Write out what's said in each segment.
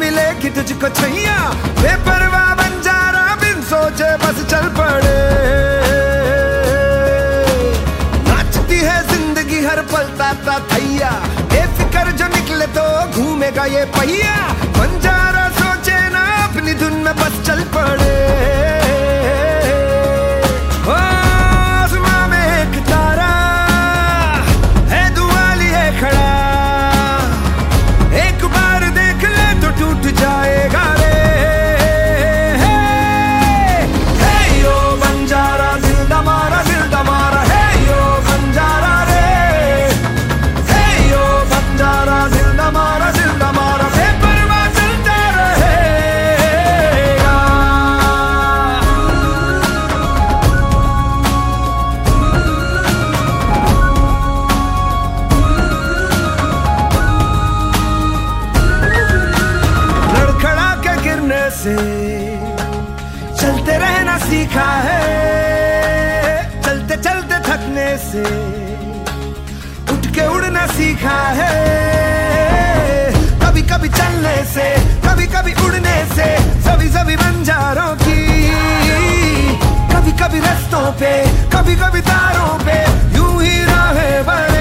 मिलेगी तुझको छैया, बेपरवाह बंजारा बिन सोचे बस चल पड़े। नाचती है जिंदगी हर पल ताता थैया, बेफिक्र जो निकले तो घूमेगा ये पहिया। बंजारा सोचे ना अपनी धुन में बस चल पड़े। आसमां में एक तारा है दुआली है खड़ा, एक बार देख ले तो टूट जाएगा रे। हे यो बंजारा दिल दमारा है यो बंजारा रे। हे यो बंजारा दिल दमारा बेपरवाह चलता रहेगा। लड़खड़ा के गिरने से चलते रहना सीखा है, चलते चलते थकने से उठ के उड़ना सीखा है। कभी कभी चलने से कभी कभी उड़ने से सभी बंजारों की, कभी कभी रस्तों पे कभी कभी तारों पे यूं ही राहें बने।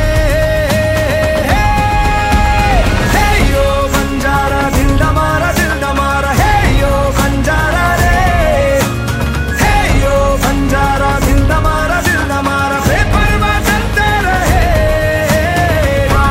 हे यो बंजारा दिल दमारा है यो बंजारा रे। हे यो बंजारा दिल दमारा बेपरवाह चलते रहेगा।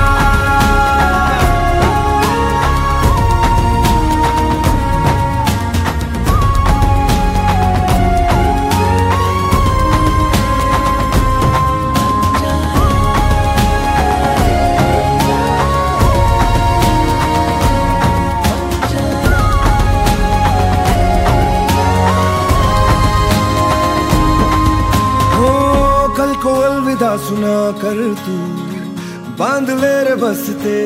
कल को अलविदा सुना कर तू बांध ले रे बस्ते,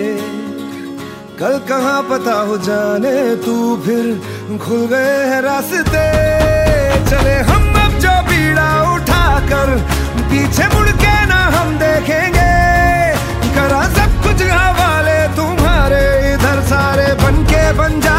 कल कहाँ पता हो जाने तू फिर खुल गए हैं रास्ते। चले हम अब जो बीड़ा उठाकर पीछे मुड़ के ना हम देखेंगे, करा सब कुछ हवाले तुम्हारे इधर सारे बनके बन जा।